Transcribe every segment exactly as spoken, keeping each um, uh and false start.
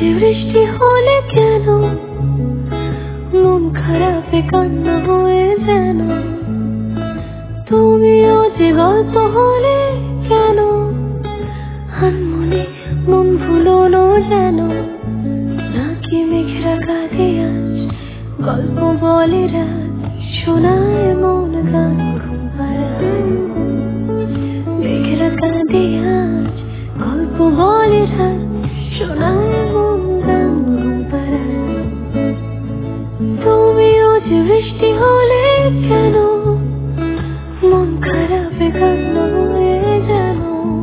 যে বৃষ্টি হলে কেন মন খারাপে কান্না হয়ে যেন, তুমিও যে গল্প হলে কেন আনমনে মন ভুলোনো যেন, নাকি মেঘরা কাঁদে আজ গল্প বলে রাত, শোনায় মন গান ঘুম পাড়ায়। মেঘরা কাঁদে আজ গল্প বলে রাত, শোনায় মন গান ঘুম পাড়ায়। তুমিও যে বৃষ্টি হলে কেন মন খারাপে কান্না হয়ে যেন।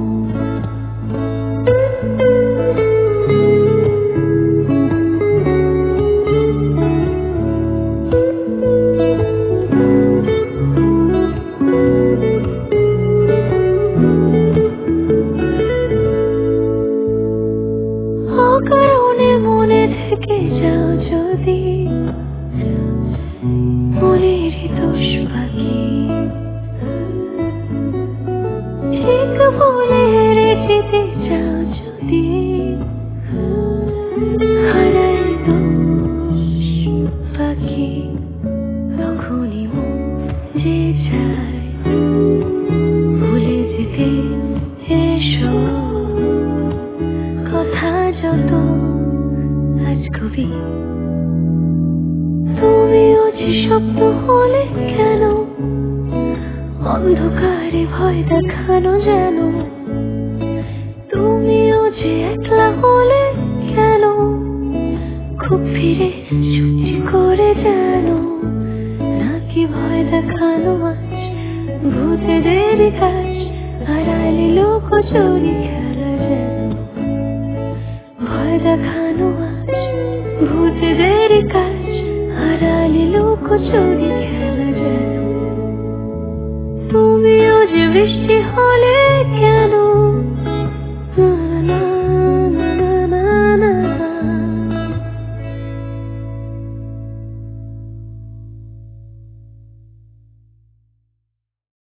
অকারণে মনে থেকে যাও যদি, মনেরই দোষ বাকি, ঠিক বলে হেরে যেতে চাও যদি, হারায় দোষ বাকি। তখনই মন যে চায় ভুলে যেতে এসো, কথা যত আজ কবি। তুমিও যে স্বপ্ন হলে কেন অন্ধকারে ভয় দেখানো যেন, তুমিও যে একলা হলে কেন খুব ফিরে চুপি করে যেন, নাকি ভয় দেখানো আজ ভূতেদের কাজ, আড়ালে লুকোচুরি খেলা যেন। ভয় দেখানো আজ ভূতেদের কাজ, আড়ালে লুকোচুরি খেলা যেন। তুমিও যে বৃষ্টি হলে